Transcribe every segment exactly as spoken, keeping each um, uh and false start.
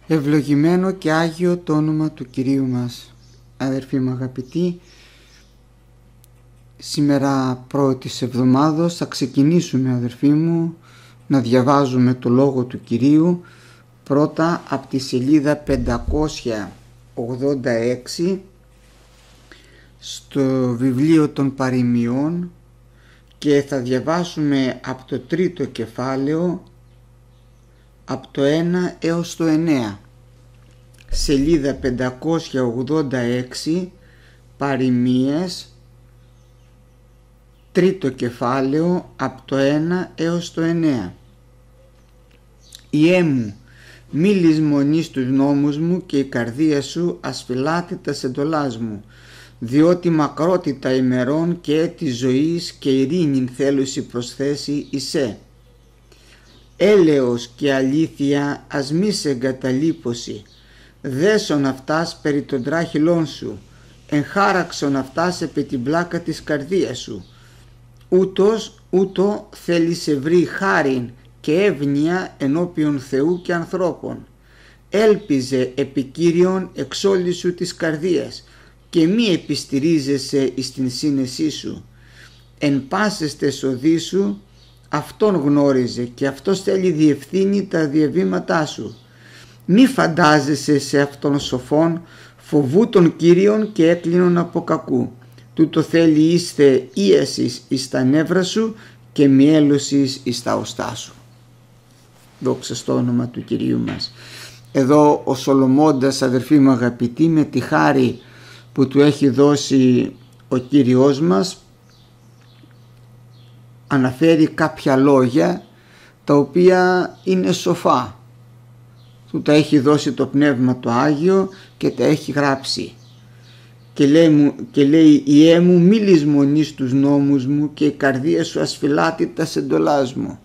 Ευλογημένο και Άγιο το όνομα του Κυρίου μας. Αδερφοί μου αγαπητοί, σήμερα πρώτης εβδομάδος θα ξεκινήσουμε, αδερφοί μου, να διαβάζουμε το Λόγο του Κυρίου πρώτα από τη σελίδα πεντακόσια ογδόντα έξι στο βιβλίο των παροιμιών και θα διαβάσουμε από το τρίτο κεφάλαιο από το ένα έως το εννέα. Σελίδα πεντακόσια ογδόντα έξι, παροιμίες, τρίτο κεφάλαιο από το ένα έως το εννέα. Ιέ μου, μη λησμονείς τους νόμους μου και η καρδία σου ασφυλάται τας εντολάς μου, διότι μακρότητα ημερών και έτη ζωής και ειρήνην θέλουσι προσθέσει εισέ. Έλεος και αλήθεια ας μη σε εγκαταλείπωσι, δέσον αυτάς περί των τράχυλών σου, εγχάραξον αυτάς επί την πλάκα της καρδίας σου. Ούτως ούτω θέλει σε βρει χάριν και εύνοια ενώπιον Θεού και ανθρώπων. Έλπιζε επί Κύριον εξ όλης σου της καρδίας και μη επιστηρίζεσαι εις την σύνεσή σου. Εν πάσες τες οδείς σου αυτόν γνώριζε και αυτός θέλει διευθύνει τα διαβήματά σου. Μη φαντάζεσαι σε αυτόν σοφόν, φοβού τον Κύριον και έκλεινον από κακού. Τούτο θέλει είστε ίασης εις τα νεύρα σου και μιέλωσης εις τα οστά σου. Δόξα στο όνομα του Κυρίου μας. Εδώ ο Σολομώντας, αδερφοί μου αγαπητοί, με τη χάρη που του έχει δώσει ο Κύριος μας, αναφέρει κάποια λόγια τα οποία είναι σοφά. Του τα έχει δώσει το Πνεύμα το Άγιο και τα έχει γράψει. Και λέει, και λέει «Ιέ μου, μη λησμονείς τους νόμους μου και η καρδία σου ασφυλάται τας εντολάς μου».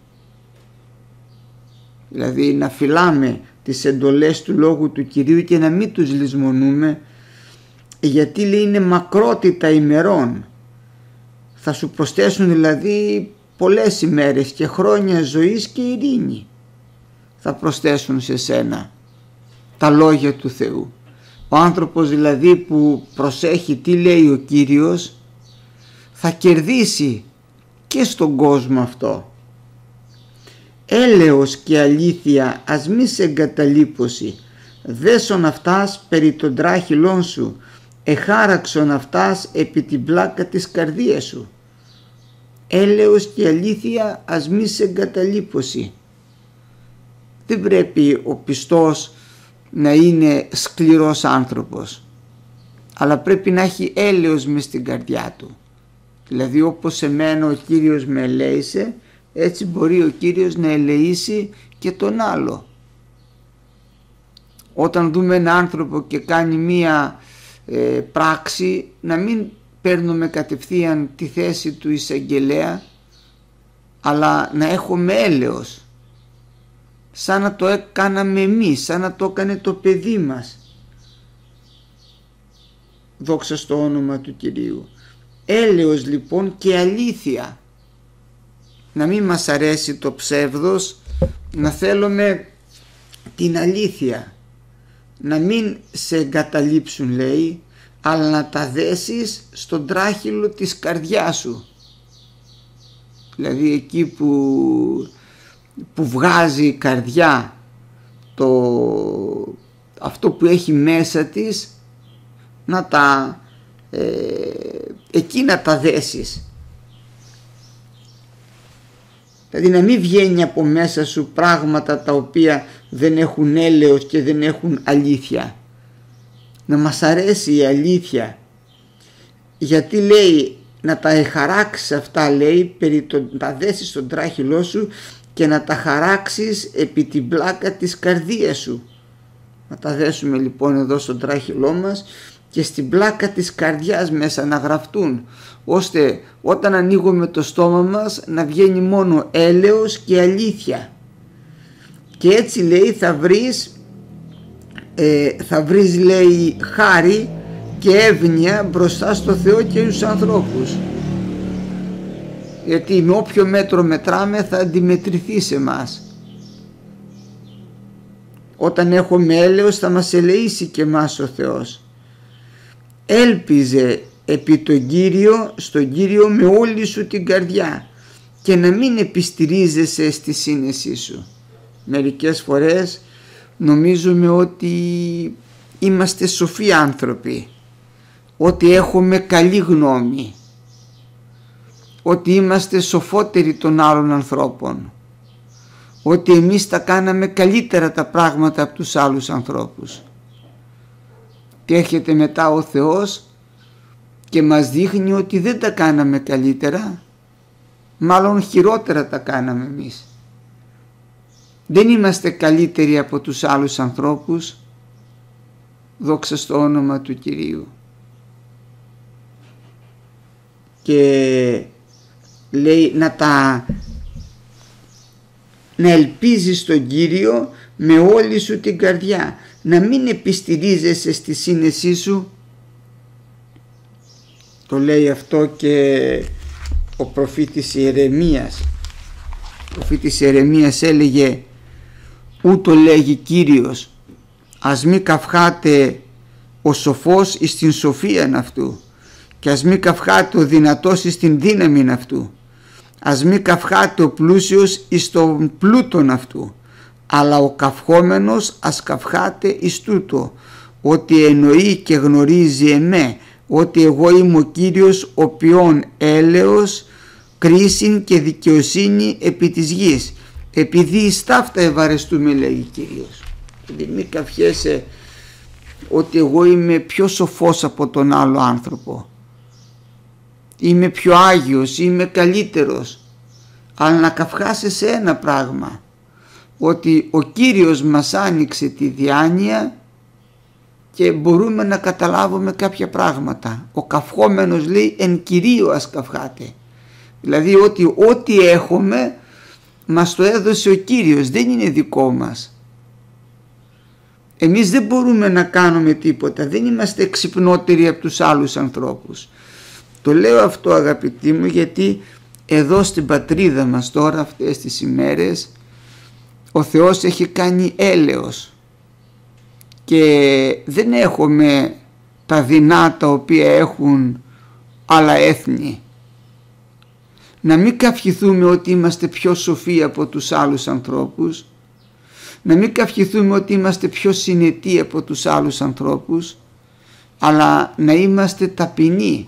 Δηλαδή να φυλάμε τις εντολές του Λόγου του Κυρίου και να μην τους λησμονούμε, γιατί λέει είναι μακρότητα ημερών. Θα σου προσθέσουν δηλαδή πολλές ημέρες και χρόνια ζωής και ειρήνη. Θα προσθέσουν σε σένα τα λόγια του Θεού. Ο άνθρωπος δηλαδή που προσέχει τι λέει ο Κύριος θα κερδίσει και στον κόσμο αυτό. Έλεος και αλήθεια ας μη σε εγκαταλείπωσι, δέσον αυτάς περί των τράχυλών σου, εχάραξον αυτάς επί την πλάκα της καρδίας σου. Έλεος και αλήθεια ας μη σε εγκαταλείπωσι. Δεν πρέπει ο πιστός να είναι σκληρός άνθρωπος, αλλά πρέπει να έχει έλεος μες στην καρδιά του. Δηλαδή όπως εμένα ο Κύριος με ελέησε, έτσι μπορεί ο Κύριος να ελεήσει και τον άλλο. Όταν δούμε έναν άνθρωπο και κάνει μία ε, πράξη, να μην παίρνουμε κατευθείαν τη θέση του εισαγγελέα, αλλά να έχουμε έλεος, σαν να το έκαναμε εμείς, σαν να το έκανε το παιδί μας. Δόξα στο όνομα του Κυρίου. Έλεος λοιπόν και αλήθεια. Να μην μας αρέσει το ψεύδος, να θέλουμε την αλήθεια. Να μην σε εγκαταλείψουν, λέει, αλλά να τα δέσεις στον τράχυλο της καρδιάς σου. Δηλαδή εκεί που, που βγάζει η καρδιά το, αυτό που έχει μέσα της, να τα, ε, εκεί να τα δέσεις. Δηλαδή να μην βγαίνει από μέσα σου πράγματα τα οποία δεν έχουν έλεος και δεν έχουν αλήθεια. Να μας αρέσει η αλήθεια, γιατί λέει να τα χαράξεις αυτά, λέει, περί το, τα δέσεις στον τράχυλό σου και να τα χαράξεις επί την πλάκα της καρδίας σου. Να τα δέσουμε λοιπόν εδώ στον τράχυλό μας και στην πλάκα της καρδιάς μέσα να γραφτούν, ώστε όταν ανοίγουμε το στόμα μας να βγαίνει μόνο έλεος και αλήθεια. Και έτσι λέει θα βρεις ε, θα βρεις λέει χάρη και εύνοια μπροστά στο Θεό και στους ανθρώπους. Γιατί με όποιο μέτρο μετράμε θα αντιμετρηθεί σε μας. όταν έχουμε έλεος θα μας ελεήσει και εμάς ο Θεός. Έλπιζε επί τον Κύριο, στον Κύριο με όλη σου την καρδιά και να μην επιστηρίζεσαι στη σύνεσή σου. Μερικές φορές νομίζουμε ότι είμαστε σοφοί άνθρωποι, ότι έχουμε καλή γνώμη, ότι είμαστε σοφότεροι των άλλων ανθρώπων, ότι εμείς τα κάναμε καλύτερα τα πράγματα από τους άλλους ανθρώπους. Και έρχεται μετά ο Θεός και μας δείχνει ότι δεν τα κάναμε καλύτερα, μάλλον χειρότερα τα κάναμε εμείς. Δεν είμαστε καλύτεροι από τους άλλους ανθρώπους, δόξα στο όνομα του Κυρίου. Και λέει να τα να ελπίζεις τον Κύριο με όλη σου την καρδιά, να μην επιστηρίζεσαι στη σύνεσή σου. Το λέει αυτό και ο προφήτης Ιερεμίας. Ο προφήτης Ιερεμίας έλεγε, ούτω λέγει Κύριος, ας μη καυχάτε ο σοφός εις την σοφίαν αυτού και ας μη καυχάτε ο δυνατός εις την δύναμην αυτού, ας μη καυχάτε ο πλούσιος εις τον πλούτον αυτού, αλλά ο καυχόμενος ας καυχάτε εις τούτο, ότι εννοεί και γνωρίζει εμέ, ότι εγώ είμαι ο Κύριος ο ποιόν έλεος, κρίσιν και δικαιοσύνη επί της γης, επειδή εις ταύτα ευαρεστούμε, λέγει Κύριος. Δηλαδή μη καυχέσαι ότι εγώ είμαι πιο σοφός από τον άλλο άνθρωπο, είμαι πιο άγιος, είμαι καλύτερος, αλλά να καυχάσαι σε ένα πράγμα, ότι ο Κύριος μας άνοιξε τη διάνοια και μπορούμε να καταλάβουμε κάποια πράγματα. Ο καυχόμενος λέει εν Κυρίω ας καυχάτε, δηλαδή ότι ό,τι έχουμε μας το έδωσε ο Κύριος, δεν είναι δικό μας. Εμείς δεν μπορούμε να κάνουμε τίποτα, δεν είμαστε εξυπνότεροι από τους άλλους ανθρώπους. Το λέω αυτό, αγαπητοί μου, γιατί εδώ στην πατρίδα μας τώρα αυτές τις ημέρες ο Θεός έχει κάνει έλεος και δεν έχουμε τα δεινά τα οποία έχουν άλλα έθνη. Να μην καυχηθούμε ότι είμαστε πιο σοφοί από τους άλλους ανθρώπους, να μην καυχηθούμε ότι είμαστε πιο συνετοί από τους άλλους ανθρώπους, αλλά να είμαστε ταπεινοί,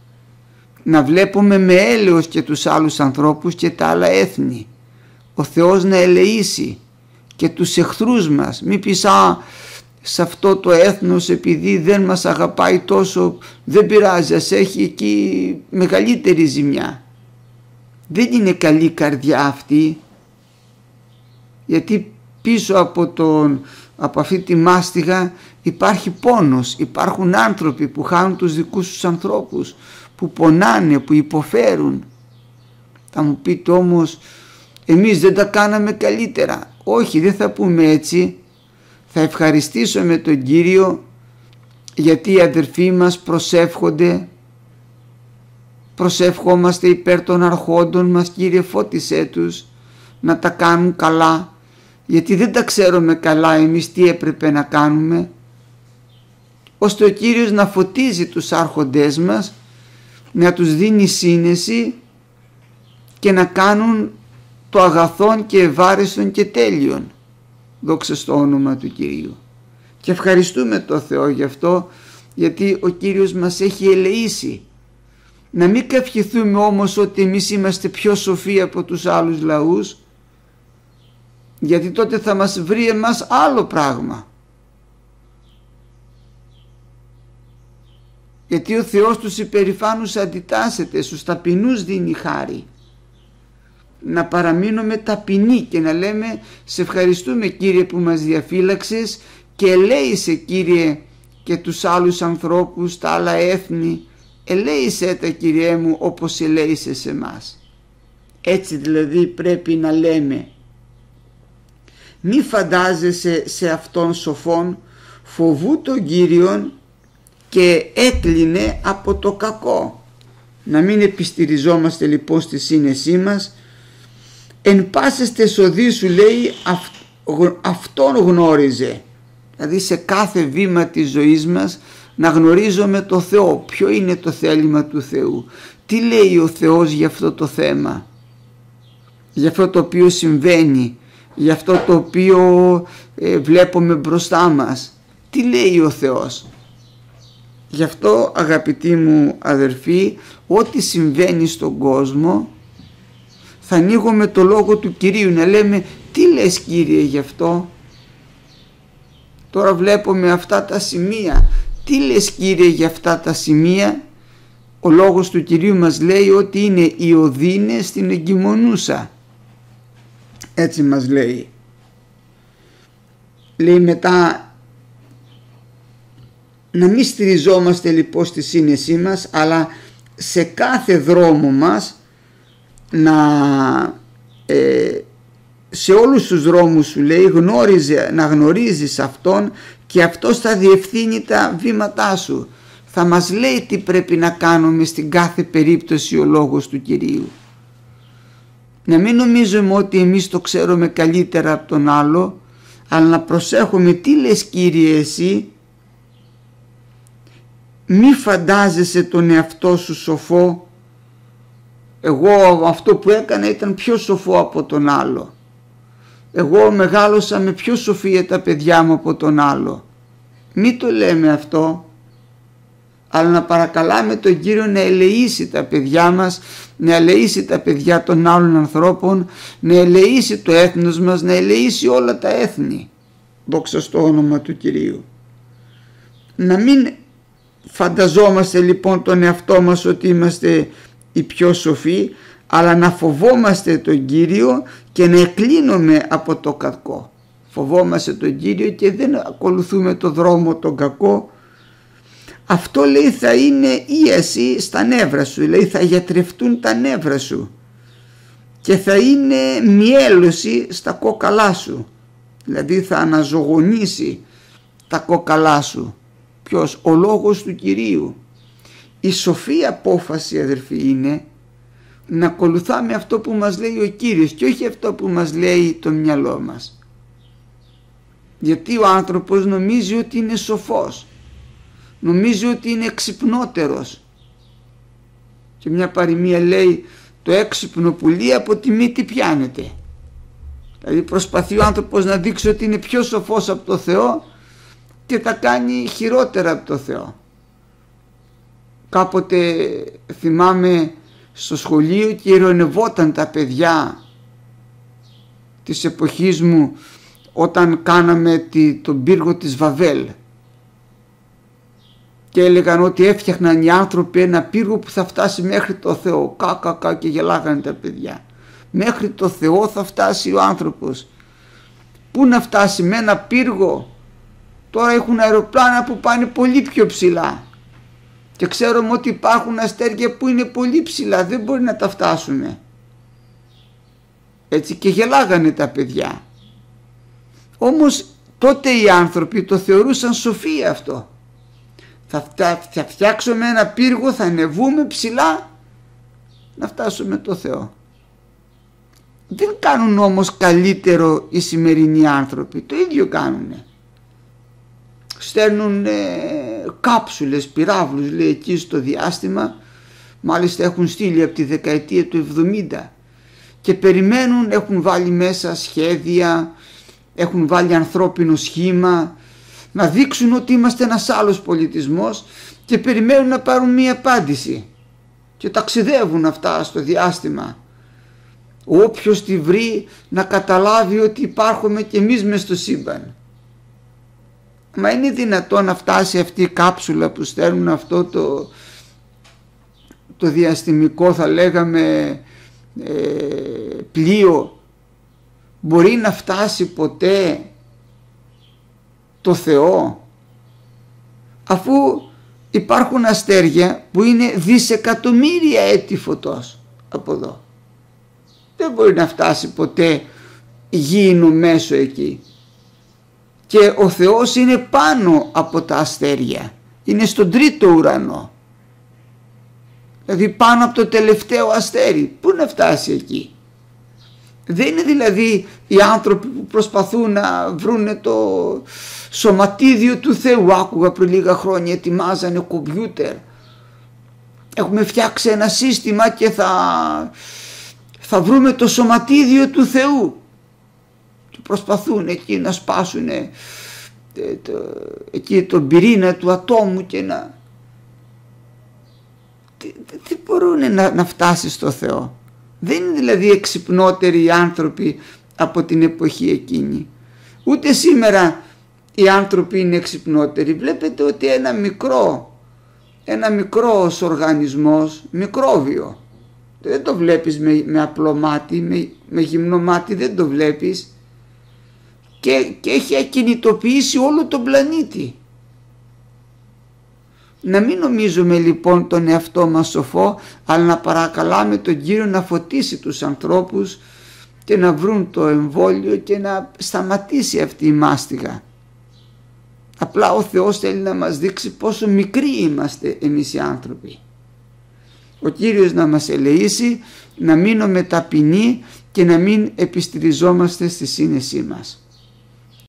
να βλέπουμε με έλεος και τους άλλους ανθρώπους και τα άλλα έθνη. Ο Θεός να ελεήσει και τους εχθρούς μας. Μη πεις, α, σε αυτό το έθνος επειδή δεν μας αγαπάει τόσο, δεν πειράζει, ας έχει εκεί μεγαλύτερη ζημιά. Δεν είναι καλή καρδιά αυτή, γιατί πίσω από, τον, από αυτή τη μάστιγα υπάρχει πόνος, υπάρχουν άνθρωποι που χάνουν τους δικούς τους ανθρώπους, που πονάνε, που υποφέρουν. Θα μου πείτε όμως, εμείς δεν τα κάναμε καλύτερα. Όχι, δεν θα πούμε έτσι. Θα ευχαριστήσω με τον Κύριο γιατί οι αδερφοί μας προσεύχονται, προσεύχομαστε υπέρ των αρχόντων μας. Κύριε, φώτισέ τους να τα κάνουν καλά, γιατί δεν τα ξέρουμε καλά εμείς τι έπρεπε να κάνουμε, ώστε ο Κύριος να φωτίζει τους άρχοντές μας, να τους δίνει σύνεση και να κάνουν το αγαθόν και ευάρεστον και τέλειον. Δόξα στο όνομα του Κυρίου. Και ευχαριστούμε το Θεό γι' αυτό, γιατί ο Κύριος μας έχει ελεήσει. Να μην καυχηθούμε όμως ότι εμείς είμαστε πιο σοφοί από τους άλλους λαούς, γιατί τότε θα μας βρει εμάς άλλο πράγμα. Γιατί ο Θεός τους υπερηφάνους αντιτάσσεται, στους ταπεινούς δίνει χάρη. Να παραμείνουμε ταπεινοί και να λέμε, σε ευχαριστούμε Κύριε που μας διαφύλαξες και ελέησε Κύριε και τους άλλους ανθρώπους, τα άλλα έθνη, ελέησέ τα Κύριέ μου όπως ελέησες εμάς. Έτσι δηλαδή πρέπει να λέμε. Μη φαντάζεσαι σε αυτόν σοφόν, φοβού τον Κύριον και έκλεινε από το κακό. Να μην επιστηριζόμαστε λοιπόν στη σύνεσή μας. Εν πάσες τες οδείς σου λέει, αυτόν γνώριζε. Δηλαδή σε κάθε βήμα της ζωής μας να γνωρίζουμε το Θεό. Ποιο είναι το θέλημα του Θεού. Τι λέει ο Θεός για αυτό το θέμα. Για αυτό το οποίο συμβαίνει. Για αυτό το οποίο ε, βλέπουμε μπροστά μας. Τι λέει ο Θεός. Γι' αυτό αγαπητοί μου αδερφοί, ό,τι συμβαίνει στον κόσμο θα ανοίγουμε το λόγο του Κυρίου, να λέμε τι λες Κύριε γι' αυτό. Τώρα βλέπουμε αυτά τα σημεία. Τι λες Κύριε για αυτά τα σημεία. Ο λόγος του Κυρίου μας λέει ότι είναι οι οδύνες στην εγκυμονούσα. Έτσι μας λέει. Λέει μετά να μην στηριζόμαστε λοιπόν στη σύνεσή μας, αλλά σε κάθε δρόμο μας να ε, σε όλους τους δρόμους σου λέει γνώριζε, να γνωρίζεις αυτόν και αυτός θα διευθύνει τα βήματά σου. Θα μας λέει τι πρέπει να κάνουμε στην κάθε περίπτωση ο λόγος του Κυρίου. Να μην νομίζουμε ότι εμείς το ξέρουμε καλύτερα από τον άλλο, αλλά να προσέχουμε τι λες Κύριε εσύ. Μη φαντάζεσαι τον εαυτό σου σοφό. Εγώ αυτό που έκανα ήταν πιο σοφό από τον άλλο. Εγώ μεγάλωσα με πιο σοφία τα παιδιά μου από τον άλλο. Μη το λέμε αυτό, αλλά να παρακαλάμε τον Κύριο να ελεήσει τα παιδιά μας, να ελεήσει τα παιδιά των άλλων ανθρώπων, να ελεήσει το έθνος μας, να ελεήσει όλα τα έθνη. Δόξα στο όνομα του Κυρίου. Να μην φανταζόμαστε λοιπόν τον εαυτό μας ότι είμαστε οι πιο σοφοί, αλλά να φοβόμαστε τον Κύριο και να εκκλίνουμε από το κακό. Φοβόμαστε τον Κύριο και δεν ακολουθούμε το δρόμο τον κακό. Αυτό λέει θα είναι ίαση στα νεύρα σου, δηλαδή θα γιατρευτούν τα νεύρα σου και θα είναι μιέλωση στα κόκαλά σου, δηλαδή θα αναζωογονήσει τα κόκαλά σου. Ποιος? Ο λόγος του Κυρίου. Η σοφή απόφαση αδερφοί είναι να ακολουθάμε αυτό που μας λέει ο Κύριος και όχι αυτό που μας λέει το μυαλό μας. Γιατί ο άνθρωπος νομίζει ότι είναι σοφός, νομίζει ότι είναι εξυπνότερος. Και μια παροιμία λέει το έξυπνο πουλί από τη μύτη πιάνεται. Δηλαδή προσπαθεί ο άνθρωπος να δείξει ότι είναι πιο σοφός από το Θεό και τα κάνει χειρότερα από το Θεό. Κάποτε θυμάμαι στο σχολείο και ειρωνευόταν τα παιδιά της εποχής μου όταν κάναμε τη, τον πύργο της Βαβέλ και έλεγαν ότι έφτιαχναν οι άνθρωποι ένα πύργο που θα φτάσει μέχρι το Θεό. Κα, κα, κα, και γελάγανε τα παιδιά. Μέχρι το Θεό θα φτάσει ο άνθρωπος. Πού να φτάσει με ένα πύργο? Τώρα έχουν αεροπλάνα που πάνε πολύ πιο ψηλά και ξέρουμε ότι υπάρχουν αστέρια που είναι πολύ ψηλά, δεν μπορεί να τα φτάσουμε. Έτσι και γελάγανε τα παιδιά. Όμως τότε οι άνθρωποι το θεωρούσαν σοφία αυτό. Θα, θα φτιάξουμε ένα πύργο, θα ανεβούμε ψηλά να φτάσουμε το Θεό. Δεν κάνουν όμως καλύτερο οι σημερινοί άνθρωποι, το ίδιο κάνουνε. Στέλνουν ε, κάψουλες, πυράβλους λέει εκεί στο διάστημα, μάλιστα έχουν στείλει από τη δεκαετία του εβδομήντα και περιμένουν, έχουν βάλει μέσα σχέδια, έχουν βάλει ανθρώπινο σχήμα, να δείξουν ότι είμαστε ένας άλλος πολιτισμός και περιμένουν να πάρουν μία απάντηση και ταξιδεύουν αυτά στο διάστημα. Όποιος τη βρει να καταλάβει ότι υπάρχουμε και εμείς μες στο σύμπαν. Μα είναι δυνατόν να φτάσει αυτή η κάψουλα που στέλνουν αυτό το, το διαστημικό θα λέγαμε ε, πλοίο, μπορεί να φτάσει ποτέ το Θεό, αφού υπάρχουν αστέρια που είναι δισεκατομμύρια έτη φωτός από εδώ? Δεν μπορεί να φτάσει ποτέ γήινο μέσο εκεί. Και ο Θεός είναι πάνω από τα αστέρια, είναι στον τρίτο ουρανό, δηλαδή πάνω από το τελευταίο αστέρι. Πού να φτάσει εκεί? Δεν είναι δηλαδή οι άνθρωποι που προσπαθούν να βρούνε το σωματίδιο του Θεού. Άκουγα πριν λίγα χρόνια, ετοιμάζανε κομπιούτερ. Έχουμε φτιάξει ένα σύστημα και θα, θα βρούμε το σωματίδιο του Θεού. Και προσπαθούν εκεί να σπάσουν ε, το, εκεί τον πυρήνα του ατόμου και να... Δεν μπορούν να, να φτάσει στο Θεό. Δεν είναι δηλαδή εξυπνότεροι οι άνθρωποι από την εποχή εκείνη. Ούτε σήμερα οι άνθρωποι είναι εξυπνότεροι. Βλέπετε ότι ένα μικρό, ένα μικρός οργανισμός, μικρόβιο, δεν το βλέπεις με, με απλό μάτι, με, με γυμνό μάτι δεν το βλέπεις, και, και έχει ακινητοποιήσει όλο τον πλανήτη. Να μην νομίζουμε λοιπόν τον εαυτό μας σοφό, αλλά να παρακαλάμε τον Κύριο να φωτίσει τους ανθρώπους και να βρουν το εμβόλιο και να σταματήσει αυτή η μάστιγα. Απλά ο Θεός θέλει να μας δείξει πόσο μικροί είμαστε εμείς οι άνθρωποι. Ο Κύριος να μας ελεήσει να μείνουμε ταπεινοί και να μην επιστηριζόμαστε στη σύνεσή μας.